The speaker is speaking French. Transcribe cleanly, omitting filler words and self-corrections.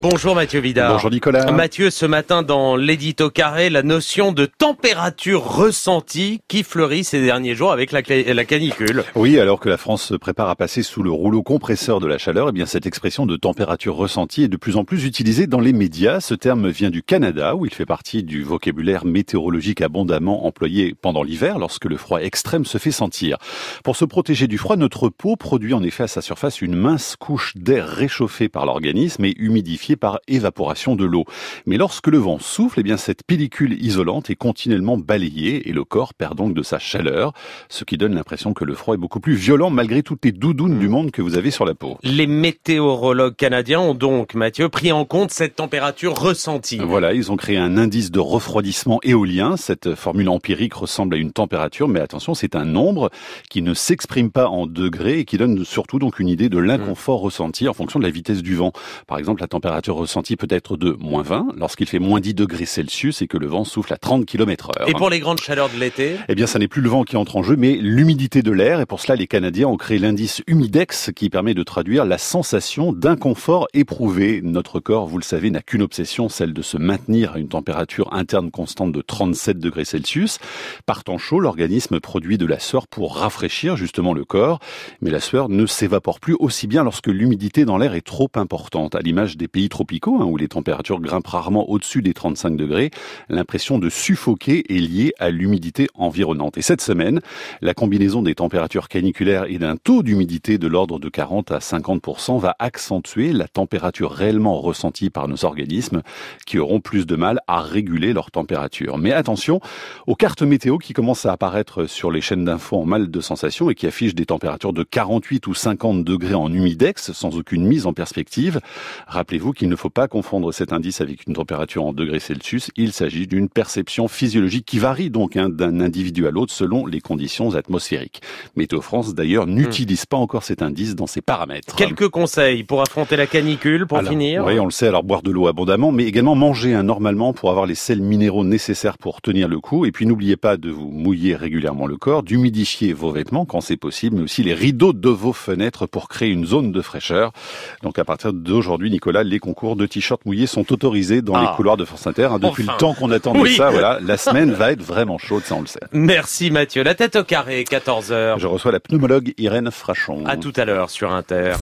Bonjour Mathieu Vidard. Bonjour Nicolas. Mathieu, ce matin dans l'édito carré, la notion de température ressentie qui fleurit ces derniers jours avec la canicule. Oui, alors que la France se prépare à passer sous le rouleau compresseur de la chaleur, eh bien cette expression de température ressentie est de plus en plus utilisée dans les médias. Ce terme vient du Canada, où il fait partie du vocabulaire météorologique abondamment employé pendant l'hiver, lorsque le froid extrême se fait sentir. Pour se protéger du froid, notre peau produit en effet à sa surface une mince couche d'air réchauffé par l'organisme et humidifié par évaporation de l'eau. Mais lorsque le vent souffle, eh bien cette pellicule isolante est continuellement balayée et le corps perd donc de sa chaleur, ce qui donne l'impression que le froid est beaucoup plus violent malgré toutes les doudounes du monde que vous avez sur la peau. Les météorologues canadiens ont donc, Mathieu, pris en compte cette température ressentie. Voilà, ils ont créé un indice de refroidissement éolien. Cette formule empirique ressemble à une température, mais attention, c'est un nombre qui ne s'exprime pas en degrés et qui donne surtout donc une idée de l'inconfort ressenti en fonction de la vitesse du vent. Par exemple, la température ressentie peut être de -20 lorsqu'il fait -10 degrés Celsius et que le vent souffle à 30 km/h. Et pour les grandes chaleurs de l'été ? Eh bien, ça n'est plus le vent qui entre en jeu, mais l'humidité de l'air. Et pour cela, les Canadiens ont créé l'indice Humidex qui permet de traduire la sensation d'inconfort éprouvé. Notre corps, vous le savez, n'a qu'une obsession, celle de se maintenir à une température interne constante de 37 degrés Celsius. Par temps chaud, l'organisme produit de la sueur pour rafraîchir justement le corps. Mais la sueur ne s'évapore plus aussi bien lorsque l'humidité dans l'air est trop importante. À l'image des pays tropicaux, où les températures grimpent rarement au-dessus des 35 degrés, l'impression de suffoquer est liée à l'humidité environnante. Et cette semaine, la combinaison des températures caniculaires et d'un taux d'humidité de l'ordre de 40 à 50% va accentuer la température réellement ressentie par nos organismes qui auront plus de mal à réguler leur température. Mais attention aux cartes météo qui commencent à apparaître sur les chaînes d'infos en mal de sensations et qui affichent des températures de 48 ou 50 degrés en humidex sans aucune mise en perspective. Rappelez-vous qu'il ne faut pas confondre cet indice avec une température en degrés Celsius. Il s'agit d'une perception physiologique qui varie donc d'un individu à l'autre selon les conditions atmosphériques. Météo France d'ailleurs n'utilise pas encore cet indice dans ses paramètres. Quelques conseils pour affronter la canicule, pour finir ? Oui, on le sait, alors boire de l'eau abondamment, mais également manger normalement pour avoir les sels minéraux nécessaires pour tenir le coup. Et puis n'oubliez pas de vous mouiller régulièrement le corps, d'humidifier vos vêtements quand c'est possible, mais aussi les rideaux de vos fenêtres pour créer une zone de fraîcheur. Donc à partir d'aujourd'hui, Nicolas, les concours de t-shirts mouillés sont autorisés dans les couloirs de France Inter. Depuis le temps qu'on attendait ça, voilà, la semaine va être vraiment chaude, ça on le sait. Merci Mathieu. La tête au carré, 14h. Je reçois la pneumologue Irène Frachon. À tout à l'heure sur Inter.